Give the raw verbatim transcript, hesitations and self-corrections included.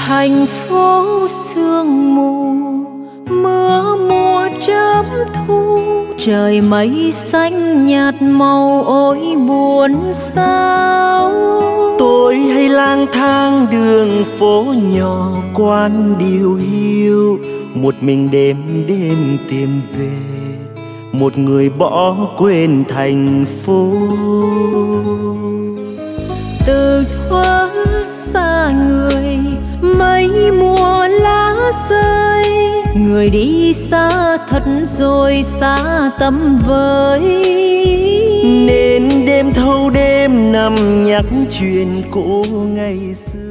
Thành phố sương mù, mưa mùa chớp thu, trời mây xanh nhạt màu ôi buồn sao. Tôi hay lang thang đường phố nhỏ quán điều hiu, một mình đêm đêm tìm về một người bỏ quên thành phố. Từ thuở xa người, mây mùa lá rơi, người đi xa thật rồi xa tầm với. Nên đêm thâu đêm nằm nhắc chuyện cũ ngày xưa.